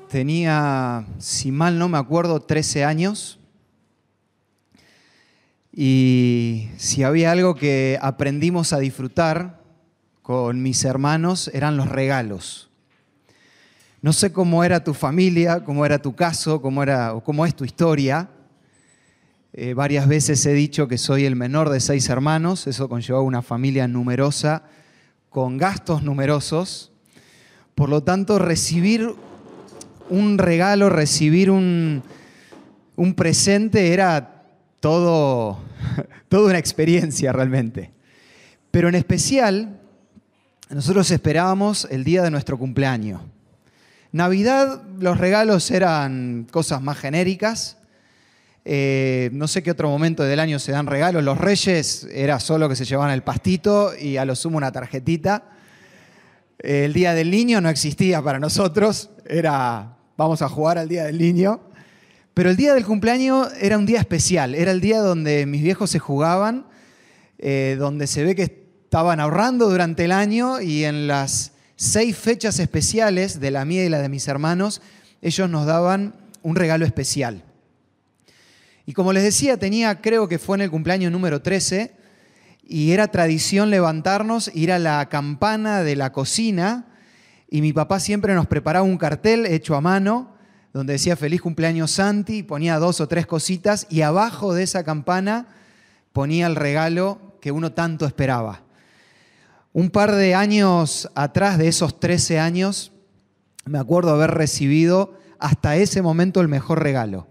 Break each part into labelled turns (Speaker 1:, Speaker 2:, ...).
Speaker 1: Tenía, si mal no me acuerdo, 13 años. Y si había algo que aprendimos a disfrutar con mis hermanos, eran los regalos. No sé cómo era tu familia, cómo era tu caso, cómo es tu historia. Varias veces he dicho que soy el menor de 6 hermanos. Eso conllevaba una familia numerosa, con gastos numerosos. Por lo tanto, recibir un regalo, recibir un presente era toda una experiencia realmente. Pero en especial, nosotros esperábamos el día de nuestro cumpleaños. Navidad, los regalos eran cosas más genéricas. No sé qué otro momento del año se dan regalos. Los Reyes era solo que se llevaban el pastito y a lo sumo una tarjetita. El Día del Niño no existía para nosotros. Era, vamos a jugar al Día del Niño. Pero el día del cumpleaños era un día especial. Era el día donde mis viejos se jugaban, donde se ve que estaban ahorrando durante el año y en las 6 fechas especiales de la mía y la de mis hermanos, ellos nos daban un regalo especial. Y como les decía, creo que fue en el cumpleaños número 13, y era tradición levantarnos, ir a la campana de la cocina, y mi papá siempre nos preparaba un cartel hecho a mano, donde decía feliz cumpleaños Santi, ponía 2 o 3 cositas, y abajo de esa campana ponía el regalo que uno tanto esperaba. Un par de años atrás, de esos 13 años, me acuerdo haber recibido hasta ese momento el mejor regalo.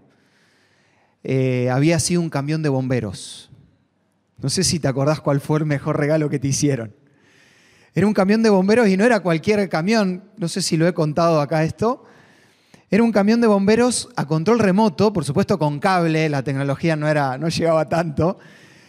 Speaker 1: Había sido un camión de bomberos. No sé si te acordás cuál fue el mejor regalo que te hicieron. Era un camión de bomberos y no era cualquier camión, no sé si lo he contado acá esto. Era un camión de bomberos a control remoto, por supuesto con cable, la tecnología no llegaba tanto.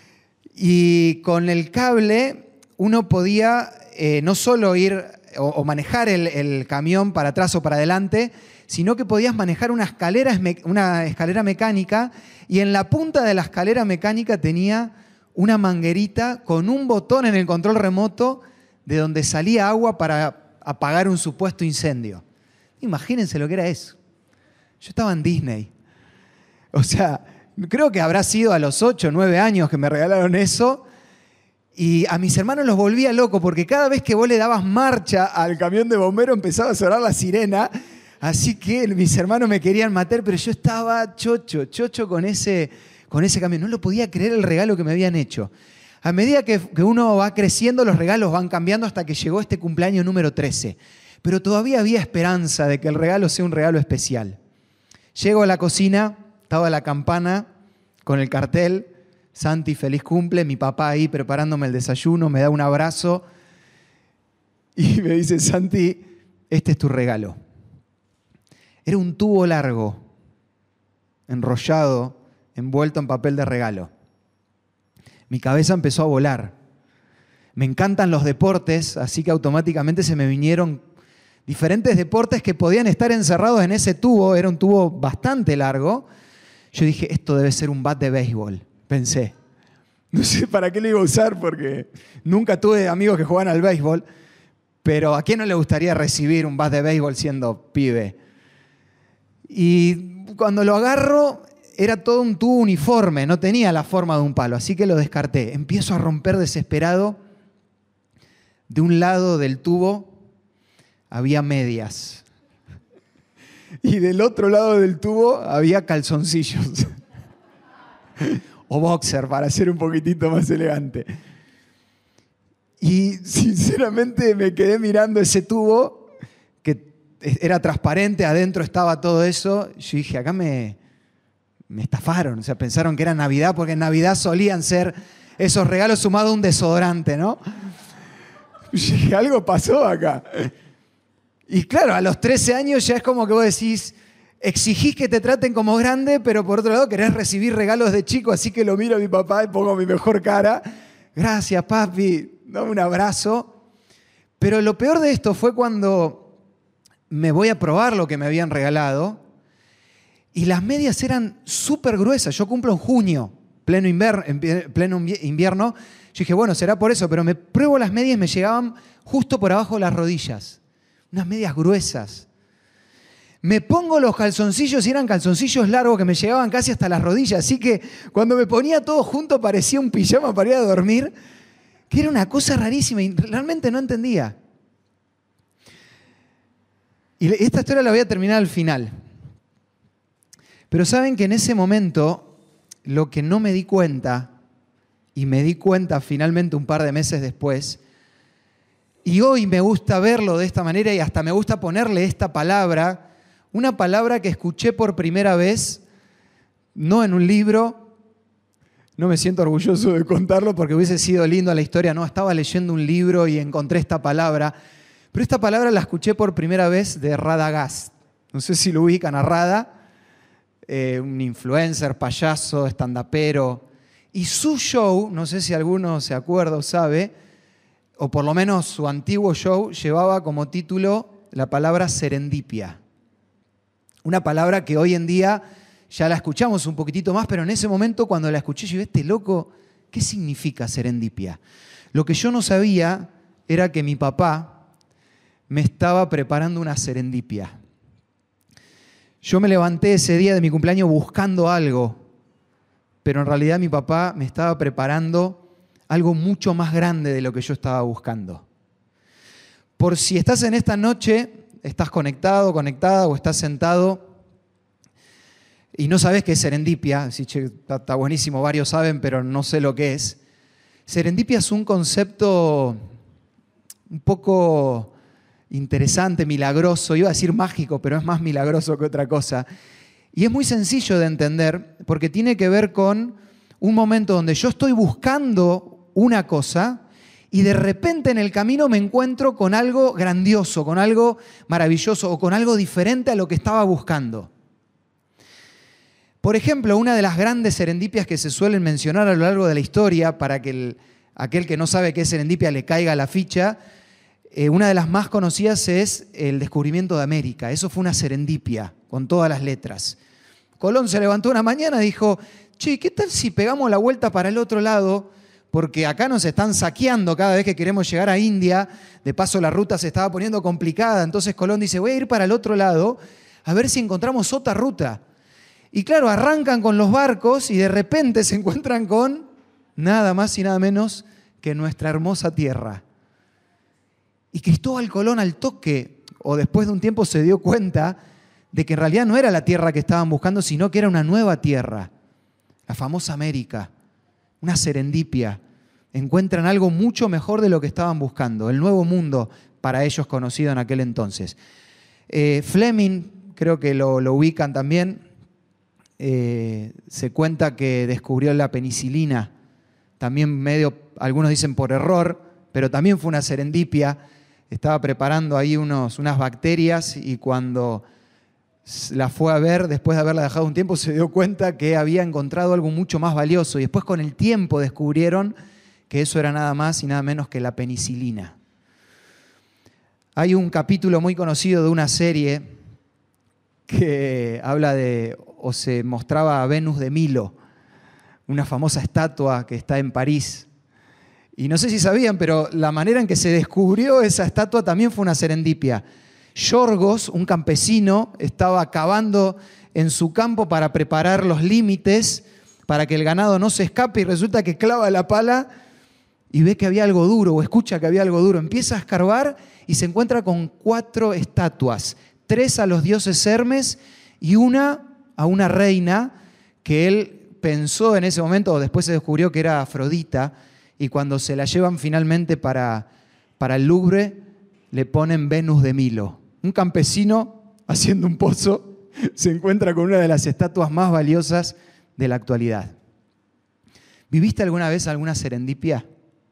Speaker 1: Y con el cable uno podía no solo ir o manejar el camión para atrás o para adelante, sino que podías manejar una escalera mecánica, y en la punta de la escalera mecánica tenía una manguerita con un botón en el control remoto de donde salía agua para apagar un supuesto incendio. Imagínense lo que era eso. Yo estaba en Disney. O sea, creo que habrá sido a los 8 o 9 años que me regalaron eso. Y a mis hermanos los volvía loco porque cada vez que vos le dabas marcha al camión de bombero empezaba a sonar la sirena. Así que mis hermanos me querían matar, pero yo estaba chocho con ese camión. No lo podía creer el regalo que me habían hecho. A medida que uno va creciendo, los regalos van cambiando hasta que llegó este cumpleaños número 13. Pero todavía había esperanza de que el regalo sea un regalo especial. Llego a la cocina, estaba la campana con el cartel, Santi, feliz cumple, mi papá ahí preparándome el desayuno, me da un abrazo y me dice, Santi, este es tu regalo. Era un tubo largo, enrollado, envuelto en papel de regalo. Mi cabeza empezó a volar. Me encantan los deportes, así que automáticamente se me vinieron diferentes deportes que podían estar encerrados en ese tubo. Era un tubo bastante largo. Yo dije, esto debe ser un bat de béisbol, pensé. No sé para qué lo iba a usar porque nunca tuve amigos que jugaban al béisbol, pero ¿a quién no le gustaría recibir un bat de béisbol siendo pibe? Y cuando lo agarro, era todo un tubo uniforme, no tenía la forma de un palo, así que lo descarté. Empiezo a romper desesperado. De un lado del tubo había medias. Y del otro lado del tubo había calzoncillos. O boxer, para ser un poquitito más elegante. Y sinceramente me quedé mirando ese tubo, que era transparente, adentro estaba todo eso. Yo dije, acá me estafaron. O sea, pensaron que era Navidad, porque en Navidad solían ser esos regalos sumados a un desodorante, ¿no? Yo dije, algo pasó acá. Y claro, a los 13 años ya es como que vos decís, exigís que te traten como grande, pero por otro lado querés recibir regalos de chico, así que lo miro a mi papá y pongo mi mejor cara. Gracias, papi, dame un abrazo. Pero lo peor de esto fue cuando me voy a probar lo que me habían regalado y las medias eran súper gruesas. Yo cumplo en junio, pleno invierno. Yo dije, bueno, será por eso, pero me pruebo las medias y me llegaban justo por abajo de las rodillas. Unas medias gruesas. Me pongo los calzoncillos y eran calzoncillos largos que me llegaban casi hasta las rodillas. Así que cuando me ponía todo junto parecía un pijama para ir a dormir, que era una cosa rarísima y realmente no entendía. Y esta historia la voy a terminar al final. Pero saben que en ese momento lo que no me di cuenta, y me di cuenta finalmente un par de meses después, y hoy me gusta verlo de esta manera y hasta me gusta ponerle esta palabra, una palabra que escuché por primera vez, no en un libro, no me siento orgulloso de contarlo porque hubiese sido lindo la historia, no, estaba leyendo un libro y encontré esta palabra, pero esta palabra la escuché por primera vez de Radagast. No sé si lo ubican a Rada, un influencer, payaso, estandapero, y su show, no sé si alguno se acuerda o sabe, o por lo menos su antiguo show llevaba como título la palabra serendipia. Una palabra que hoy en día ya la escuchamos un poquitito más, pero en ese momento cuando la escuché yo dije, este loco, ¿qué significa serendipia? Lo que yo no sabía era que mi papá me estaba preparando una serendipia. Yo me levanté ese día de mi cumpleaños buscando algo, pero en realidad mi papá me estaba preparando algo mucho más grande de lo que yo estaba buscando. Por si estás en esta noche, estás conectado, conectada o estás sentado y no sabes qué es serendipia, sí, che, está buenísimo, varios saben, pero no sé lo que es. Serendipia es un concepto un poco interesante, milagroso, iba a decir mágico, pero es más milagroso que otra cosa. Y es muy sencillo de entender porque tiene que ver con un momento donde yo estoy buscando una cosa y de repente en el camino me encuentro con algo grandioso, con algo maravilloso o con algo diferente a lo que estaba buscando. Por ejemplo, una de las grandes serendipias que se suelen mencionar a lo largo de la historia para que aquel que no sabe qué es serendipia le caiga la ficha, una de las más conocidas es el descubrimiento de América. Eso fue una serendipia, con todas las letras. Colón se levantó una mañana y dijo, che, ¿qué tal si pegamos la vuelta para el otro lado? Porque acá nos están saqueando cada vez que queremos llegar a India. De paso, la ruta se estaba poniendo complicada. Entonces Colón dice, voy a ir para el otro lado a ver si encontramos otra ruta. Y claro, arrancan con los barcos y de repente se encuentran con nada más y nada menos que nuestra hermosa tierra. Y Cristóbal Colón al toque, o después de un tiempo, se dio cuenta de que en realidad no era la tierra que estaban buscando, sino que era una nueva tierra, la famosa América, una serendipia. Encuentran algo mucho mejor de lo que estaban buscando, el nuevo mundo para ellos conocido en aquel entonces. Fleming, creo que lo ubican también, se cuenta que descubrió la penicilina, también medio, algunos dicen por error, pero también fue una serendipia. Estaba preparando ahí unas bacterias y cuando la fue a ver, después de haberla dejado un tiempo, se dio cuenta que había encontrado algo mucho más valioso y después con el tiempo descubrieron que eso era nada más y nada menos que la penicilina. Hay un capítulo muy conocido de una serie que habla de, o se mostraba a Venus de Milo, una famosa estatua que está en París. Y no sé si sabían, pero la manera en que se descubrió esa estatua también fue una serendipia. Yorgos, un campesino, estaba cavando en su campo para preparar los límites para que el ganado no se escape y resulta que clava la pala y ve que había algo duro o escucha que había algo duro. Empieza a escarbar y se encuentra con 4 estatuas, 3 a los dioses Hermes y una a una reina que él pensó en ese momento, o después se descubrió que era Afrodita, y cuando se la llevan finalmente para el Louvre, le ponen Venus de Milo. Un campesino haciendo un pozo se encuentra con una de las estatuas más valiosas de la actualidad. ¿Viviste alguna vez alguna serendipia?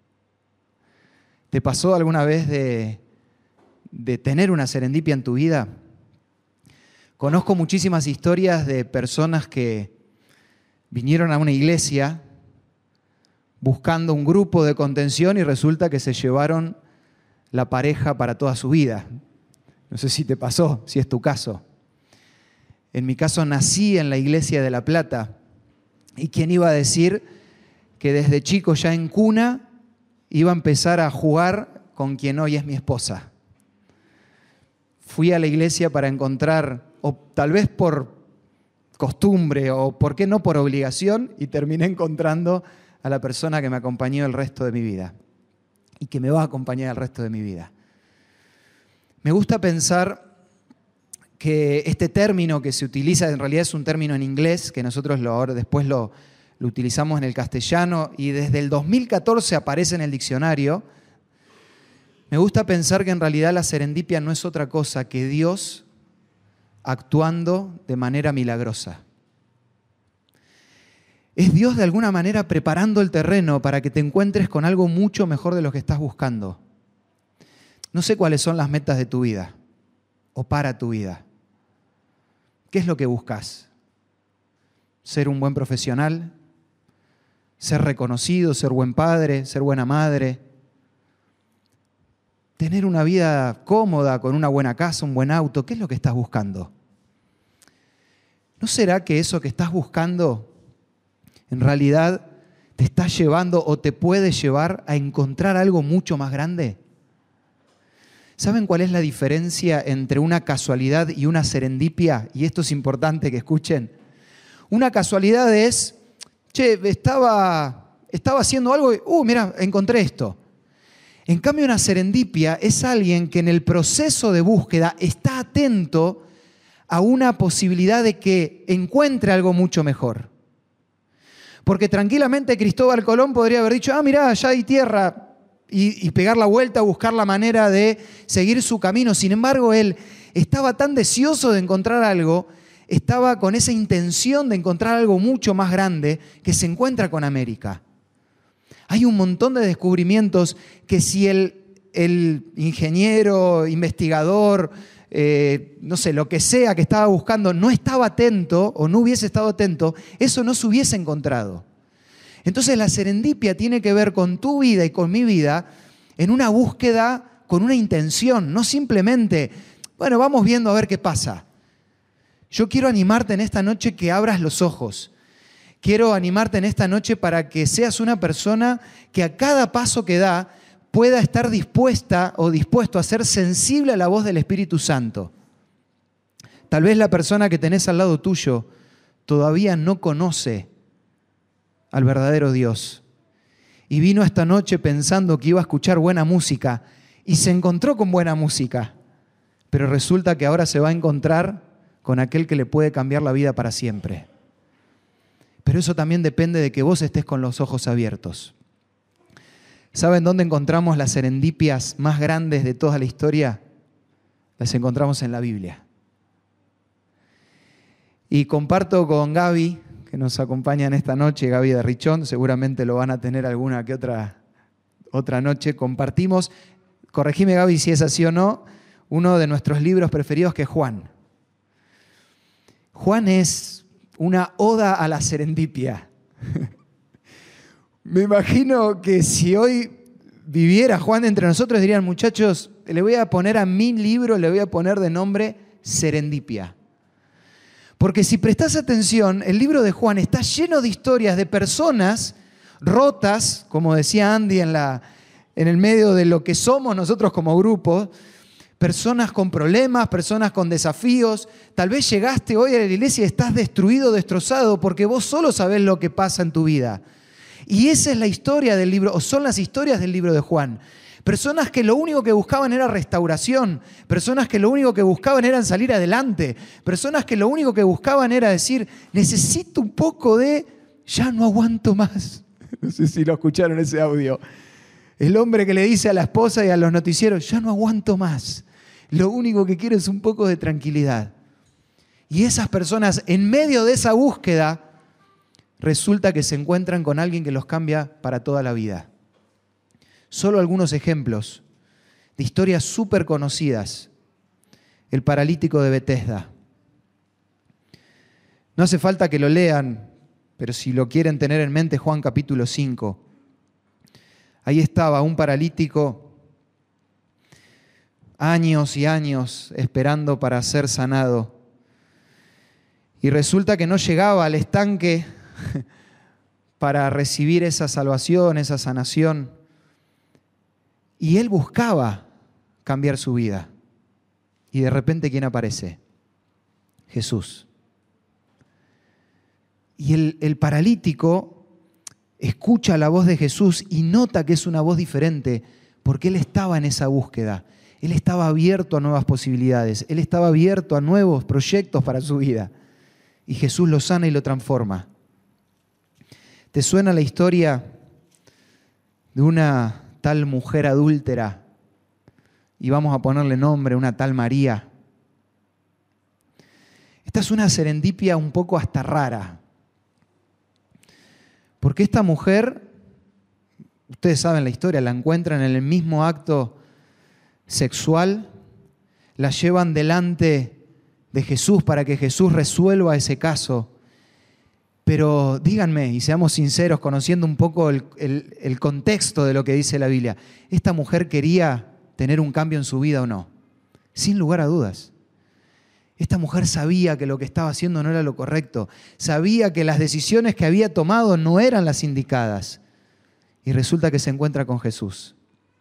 Speaker 1: ¿Te pasó alguna vez de tener una serendipia en tu vida? Conozco muchísimas historias de personas que vinieron a una iglesia buscando un grupo de contención y resulta que se llevaron la pareja para toda su vida. No sé si te pasó, si es tu caso. En mi caso nací en la iglesia de La Plata y quién iba a decir que desde chico ya en cuna iba a empezar a jugar con quien hoy es mi esposa. Fui a la iglesia para encontrar o tal vez por costumbre, o por qué no por obligación, y terminé encontrando a la persona que me acompañó el resto de mi vida y que me va a acompañar el resto de mi vida. Me gusta pensar que este término que se utiliza, en realidad es un término en inglés, que nosotros después lo utilizamos en el castellano y desde el 2014 aparece en el diccionario. Me gusta pensar que en realidad la serendipia no es otra cosa que Dios actuando de manera milagrosa. Es Dios de alguna manera preparando el terreno para que te encuentres con algo mucho mejor de lo que estás buscando. No sé cuáles son las metas de tu vida o para tu vida. ¿Qué es lo que buscas? ¿Ser un buen profesional? ¿Ser reconocido? ¿Ser buen padre? ¿Ser buena madre? ¿Tener una vida cómoda, con una buena casa, un buen auto? ¿Qué es lo que estás buscando? ¿No será que eso que estás buscando en realidad te está llevando o te puede llevar a encontrar algo mucho más grande? ¿Saben cuál es la diferencia entre una casualidad y una serendipia? Y esto es importante que escuchen. Una casualidad es, estaba haciendo algo y, mira, encontré esto. En cambio, una serendipia es alguien que en el proceso de búsqueda está atento a una posibilidad de que encuentre algo mucho mejor. Porque tranquilamente Cristóbal Colón podría haber dicho, mirá, ya hay tierra, y pegar la vuelta, buscar la manera de seguir su camino. Sin embargo, él estaba tan deseoso de encontrar algo, estaba con esa intención de encontrar algo mucho más grande, que se encuentra con América. Hay un montón de descubrimientos que si el ingeniero, investigador, no sé, lo que sea que estaba buscando, no estaba atento o no hubiese estado atento, eso no se hubiese encontrado. Entonces la serendipia tiene que ver con tu vida y con mi vida en una búsqueda con una intención, no simplemente, bueno, vamos viendo a ver qué pasa. Yo quiero animarte en esta noche que abras los ojos. Quiero animarte en esta noche para que seas una persona que a cada paso que da pueda estar dispuesta o dispuesto a ser sensible a la voz del Espíritu Santo. Tal vez la persona que tenés al lado tuyo todavía no conoce al verdadero Dios y vino esta noche pensando que iba a escuchar buena música y se encontró con buena música, pero resulta que ahora se va a encontrar con aquel que le puede cambiar la vida para siempre. Pero eso también depende de que vos estés con los ojos abiertos. ¿Saben dónde encontramos las serendipias más grandes de toda la historia? Las encontramos en la Biblia. Y comparto con Gaby, que nos acompaña en esta noche, Gaby de Richón, seguramente lo van a tener alguna que otra noche. Compartimos, corregime Gaby si es así o no, uno de nuestros libros preferidos que es Juan. Juan es una oda a la serendipia. Me imagino que si hoy viviera Juan entre nosotros, dirían, muchachos, le voy a poner a mi libro, le voy a poner de nombre Serendipia. Porque si prestás atención, el libro de Juan está lleno de historias de personas rotas, como decía Andy, en el medio de lo que somos nosotros como grupo, personas con problemas, personas con desafíos. Tal vez llegaste hoy a la iglesia y estás destruido, destrozado, porque vos solo sabés lo que pasa en tu vida. Y esa es la historia del libro, o son las historias del libro de Juan. Personas que lo único que buscaban era restauración, personas que lo único que buscaban era salir adelante, personas que lo único que buscaban era decir, necesito un poco de, ya no aguanto más. No sé si lo escucharon ese audio. El hombre que le dice a la esposa y a los noticieros, ya no aguanto más. Lo único que quiero es un poco de tranquilidad. Y esas personas, en medio de esa búsqueda, resulta que se encuentran con alguien que los cambia para toda la vida. Solo algunos ejemplos de historias súper conocidas. El paralítico de Betesda. No hace falta que lo lean, pero si lo quieren tener en mente, Juan capítulo 5. Ahí estaba un paralítico, años y años esperando para ser sanado. Y resulta que no llegaba al estanque para recibir esa salvación, esa sanación. Y él buscaba cambiar su vida. Y de repente, ¿quién aparece? Jesús. Y el paralítico escucha la voz de Jesús y nota que es una voz diferente porque él estaba en esa búsqueda. Él estaba abierto a nuevas posibilidades. Él estaba abierto a nuevos proyectos para su vida. Y Jesús lo sana y lo transforma. ¿Te suena la historia de una tal mujer adúltera? Y vamos a ponerle nombre, una tal María. Esta es una serendipia un poco hasta rara. Porque esta mujer, ustedes saben la historia, la encuentran en el mismo acto sexual, la llevan delante de Jesús para que Jesús resuelva ese caso. Pero díganme, y seamos sinceros, conociendo un poco el contexto de lo que dice la Biblia, ¿esta mujer quería tener un cambio en su vida o no? Sin lugar a dudas. Esta mujer sabía que lo que estaba haciendo no era lo correcto, sabía que las decisiones que había tomado no eran las indicadas. Y resulta que se encuentra con Jesús.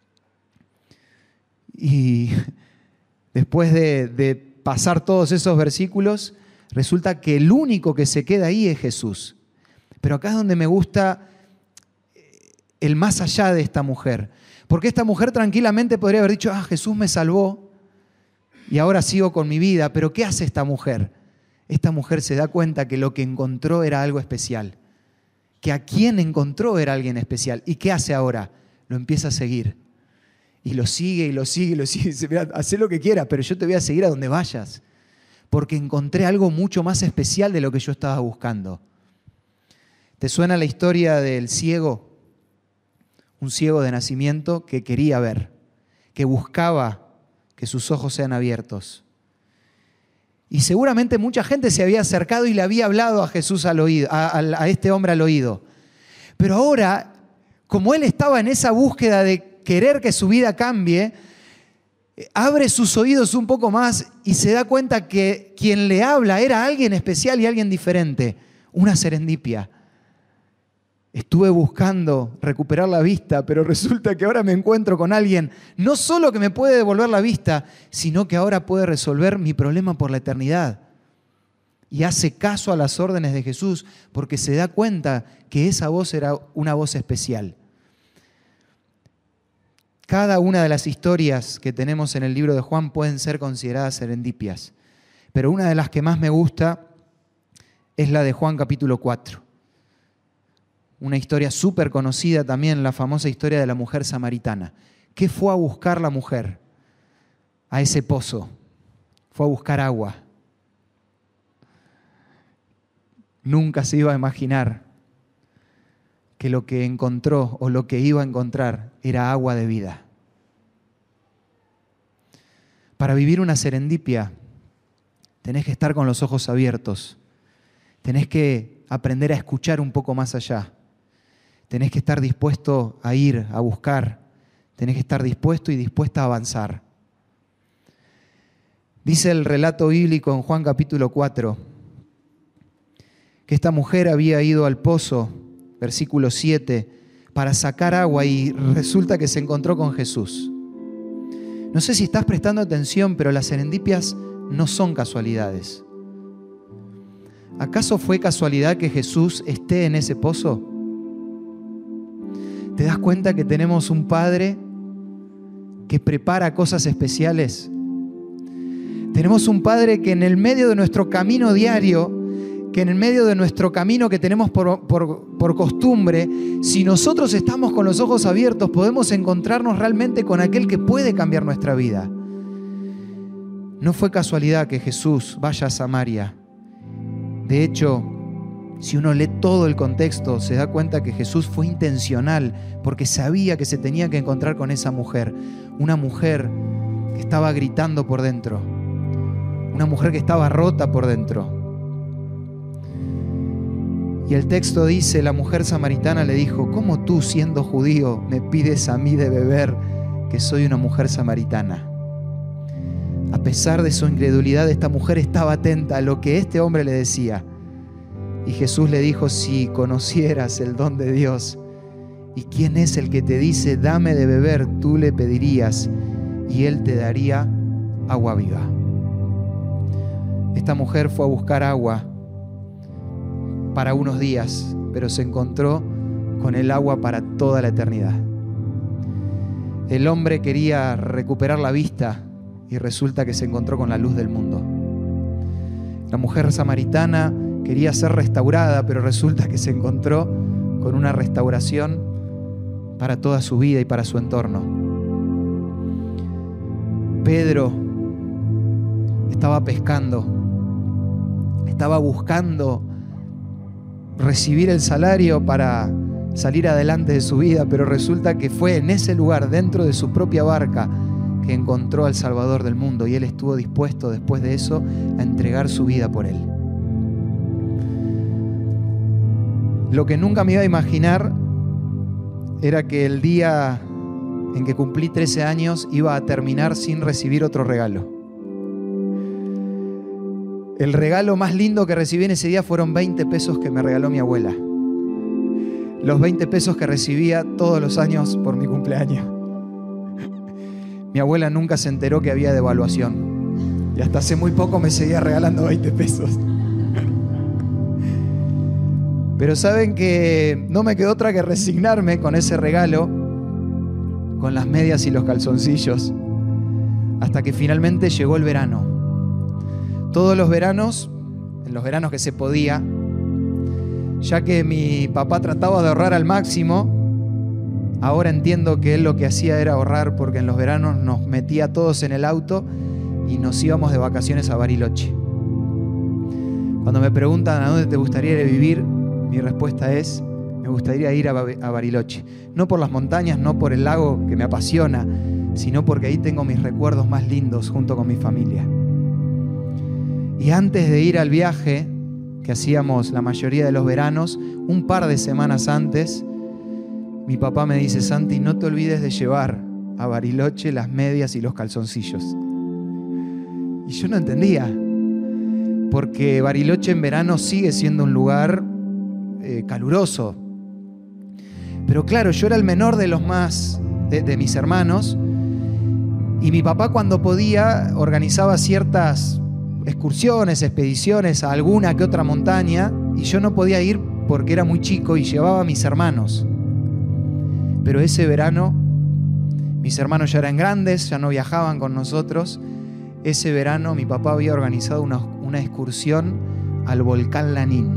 Speaker 1: Y después de pasar todos esos versículos, resulta que el único que se queda ahí es Jesús. Pero acá es donde me gusta el más allá de esta mujer. Porque esta mujer tranquilamente podría haber dicho, Jesús me salvó y ahora sigo con mi vida. Pero ¿qué hace esta mujer? Esta mujer se da cuenta que lo que encontró era algo especial. Que a quien encontró era alguien especial. ¿Y qué hace ahora? Lo empieza a seguir. Y lo sigue, y lo sigue, y lo sigue. Y dice, mira, haz lo que quieras, pero yo te voy a seguir a donde vayas. Porque encontré algo mucho más especial de lo que yo estaba buscando. ¿Te suena la historia del ciego? Un ciego de nacimiento que quería ver, que buscaba que sus ojos sean abiertos. Y seguramente mucha gente se había acercado y le había hablado a Jesús al oído, a este hombre al oído. Pero ahora, como él estaba en esa búsqueda de querer que su vida cambie, abre sus oídos un poco más y se da cuenta que quien le habla era alguien especial y alguien diferente, una serendipia. Estuve buscando recuperar la vista, pero resulta que ahora me encuentro con alguien no solo que me puede devolver la vista, sino que ahora puede resolver mi problema por la eternidad. Y hace caso a las órdenes de Jesús porque se da cuenta que esa voz era una voz especial. Cada una de las historias que tenemos en el libro de Juan pueden ser consideradas serendipias, pero una de las que más me gusta es la de Juan capítulo 4. Una historia súper conocida también, la famosa historia de la mujer samaritana. ¿Qué fue a buscar la mujer a ese pozo? Fue a buscar agua. Nunca se iba a imaginar que lo que encontró o lo que iba a encontrar era agua de vida. Para vivir una serendipia tenés que estar con los ojos abiertos. Tenés que aprender a escuchar un poco más allá. Tenés que estar dispuesto a ir, a buscar. Tenés que estar dispuesto y dispuesta a avanzar. Dice el relato bíblico en Juan capítulo 4 que esta mujer había ido al pozo, versículo 7, para sacar agua y resulta que se encontró con Jesús. No sé si estás prestando atención, pero las serendipias no son casualidades. ¿Acaso fue casualidad que Jesús esté en ese pozo? ¿Te das cuenta que tenemos un Padre que prepara cosas especiales? Tenemos un Padre que en el medio de nuestro camino diario, que en el medio de nuestro camino que tenemos por costumbre, si nosotros estamos con los ojos abiertos, podemos encontrarnos realmente con aquel que puede cambiar nuestra vida. No fue casualidad que Jesús vaya a Samaria. De hecho, si uno lee todo el contexto, se da cuenta que Jesús fue intencional porque sabía que se tenía que encontrar con esa mujer. Una mujer que estaba gritando por dentro. Una mujer que estaba rota por dentro. Y el texto dice, la mujer samaritana le dijo, ¿cómo tú, siendo judío, me pides a mí de beber, que soy una mujer samaritana? A pesar de su incredulidad, esta mujer estaba atenta a lo que este hombre le decía. Y Jesús le dijo, si conocieras el don de Dios y quién es el que te dice, dame de beber, tú le pedirías y Él te daría agua viva. Esta mujer fue a buscar agua para unos días, pero se encontró con el agua para toda la eternidad. El hombre quería recuperar la vista y resulta que se encontró con la luz del mundo. La mujer samaritana quería ser restaurada, pero resulta que se encontró con una restauración para toda su vida y para su entorno. Pedro estaba pescando, estaba buscando recibir el salario para salir adelante de su vida, pero resulta que fue en ese lugar, dentro de su propia barca, que encontró al Salvador del mundo, y él estuvo dispuesto después de eso a entregar su vida por él. Lo que nunca me iba a imaginar era que el día en que cumplí 13 años iba a terminar sin recibir otro regalo. El regalo más lindo que recibí en ese día fueron 20 pesos que me regaló mi abuela. Los 20 pesos que recibía todos los años por mi cumpleaños. Mi abuela nunca se enteró que había devaluación. Y hasta hace muy poco me seguía regalando 20 pesos. Pero saben que no me quedó otra que resignarme con ese regalo, con las medias y los calzoncillos, hasta que finalmente llegó el verano. Todos los veranos, en los veranos que se podía, ya que mi papá trataba de ahorrar al máximo, ahora entiendo que él lo que hacía era ahorrar, porque en los veranos nos metía todos en el auto y nos íbamos de vacaciones a Bariloche. Cuando me preguntan a dónde te gustaría ir a vivir, mi respuesta es: me gustaría ir a Bariloche. No por las montañas, no por el lago que me apasiona, sino porque ahí tengo mis recuerdos más lindos junto con mi familia. Y antes de ir al viaje que hacíamos la mayoría de los veranos, un par de semanas antes, mi papá me dice: Santi, no te olvides de llevar a Bariloche las medias y los calzoncillos. Y yo no entendía, porque Bariloche en verano sigue siendo un lugar caluroso. Pero claro, yo era el menor de los más de mis hermanos, y mi papá, cuando podía, organizaba ciertas excursiones, expediciones a alguna que otra montaña, y yo no podía ir porque era muy chico y llevaba a mis hermanos. Pero ese verano, mis hermanos ya eran grandes, ya no viajaban con nosotros. Ese verano mi papá había organizado una excursión al volcán Lanín.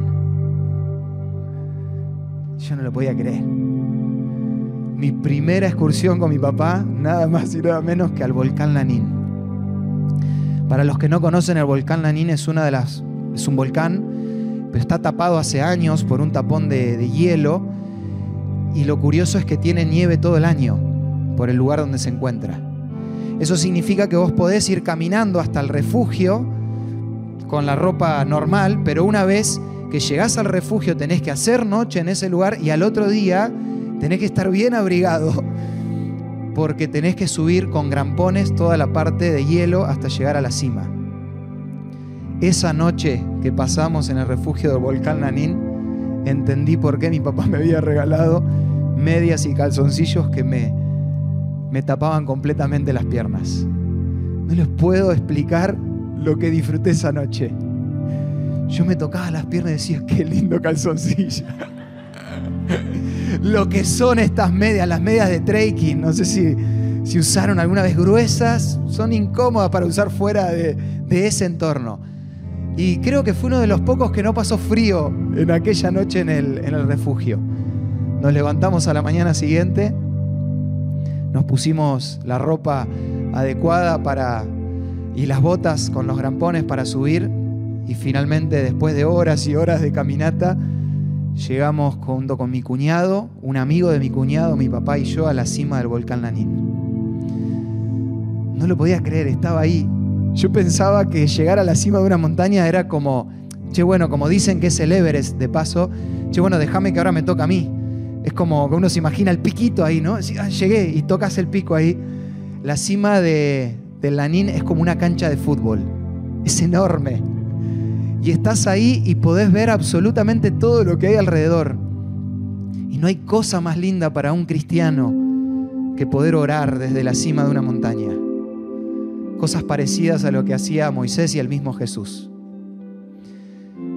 Speaker 1: Yo no lo podía creer. Mi primera excursión con mi papá, nada más y nada menos que al volcán Lanín. Para los que no conocen, el volcán Lanín es un volcán, pero está tapado hace años por un tapón de hielo, y lo curioso es que tiene nieve todo el año por el lugar donde se encuentra. Eso significa que vos podés ir caminando hasta el refugio con la ropa normal, pero una vez que llegás al refugio tenés que hacer noche en ese lugar, y al otro día tenés que estar bien abrigado, porque tenés que subir con grampones toda la parte de hielo hasta llegar a la cima. Esa noche que pasamos en el refugio del volcán Lanín, entendí por qué mi papá me había regalado medias y calzoncillos que me tapaban completamente las piernas. No les puedo explicar lo que disfruté esa noche. Yo me tocaba las piernas y decía: qué lindo calzoncillo. Lo que son estas medias, las medias de trekking, no sé si usaron alguna vez, gruesas, son incómodas para usar fuera de ese entorno. Y creo que fue uno de los pocos que no pasó frío en aquella noche en el refugio. Nos levantamos a la mañana siguiente, nos pusimos la ropa adecuada y las botas con los grampones para subir, y finalmente, después de horas y horas de caminata, llegamos junto con mi cuñado, un amigo de mi cuñado, mi papá y yo, a la cima del volcán Lanín. No lo podía creer, estaba ahí. Yo pensaba que llegar a la cima de una montaña era como, che, bueno, como dicen que es el Everest, de paso, che, bueno, déjame que ahora me toca a mí. Es como que uno se imagina el piquito ahí, ¿no? Llegué y tocas el pico ahí. La cima del Lanín es como una cancha de fútbol. Es enorme. Y estás ahí y podés ver absolutamente todo lo que hay alrededor. Y no hay cosa más linda para un cristiano que poder orar desde la cima de una montaña. Cosas parecidas a lo que hacía Moisés y el mismo Jesús.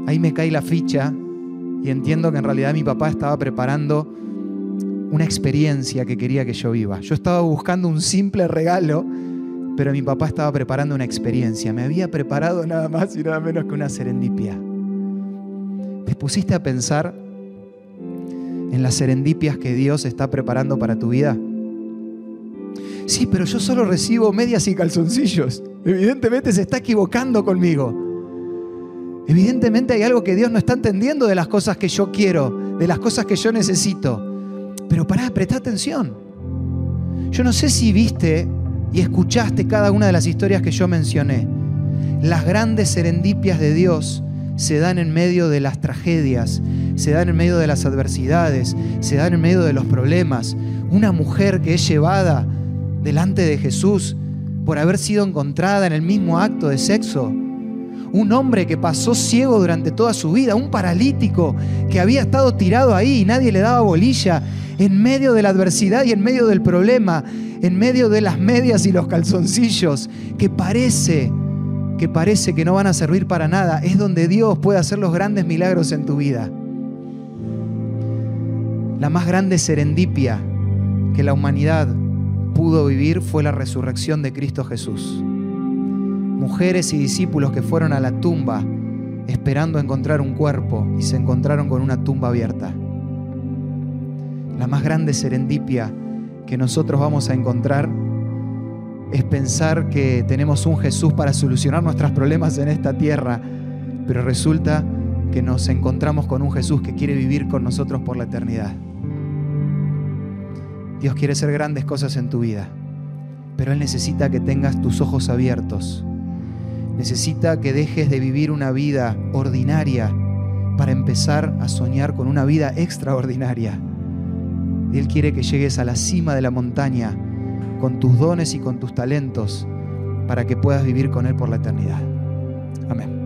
Speaker 1: ahí me cae la ficha y entiendo que en realidad mi papá estaba preparando una experiencia que quería que yo viva. Yo estaba buscando un simple regalo, pero mi papá estaba preparando una experiencia. Me había preparado nada más y nada menos que una serendipia. ¿Te pusiste a pensar en las serendipias que Dios está preparando para tu vida? Sí, pero yo solo recibo medias y calzoncillos. Evidentemente se está equivocando conmigo. Evidentemente hay algo que Dios no está entendiendo de las cosas que yo quiero, de las cosas que yo necesito. Pero presta atención. Yo no sé si viste y escuchaste cada una de las historias que yo mencioné. Las grandes serendipias de Dios se dan en medio de las tragedias, se dan en medio de las adversidades, se dan en medio de los problemas. Una mujer que es llevada delante de Jesús por haber sido encontrada en el mismo acto de sexo. Un hombre que pasó ciego durante toda su vida, un paralítico que había estado tirado ahí y nadie le daba bolilla, en medio de la adversidad y en medio del problema, en medio de las medias y los calzoncillos, que parece que no van a servir para nada, es donde Dios puede hacer los grandes milagros en tu vida. La más grande serendipia que la humanidad pudo vivir fue la resurrección de Cristo Jesús. Mujeres y discípulos que fueron a la tumba esperando encontrar un cuerpo y se encontraron con una tumba abierta. La más grande serendipia que nosotros vamos a encontrar es pensar que tenemos un Jesús para solucionar nuestros problemas en esta tierra, pero resulta que nos encontramos con un Jesús que quiere vivir con nosotros por la eternidad. Dios quiere hacer grandes cosas en tu vida, pero Él necesita que tengas tus ojos abiertos. Necesita que dejes de vivir una vida ordinaria para empezar a soñar con una vida extraordinaria. Él quiere que llegues a la cima de la montaña con tus dones y con tus talentos para que puedas vivir con Él por la eternidad. Amén.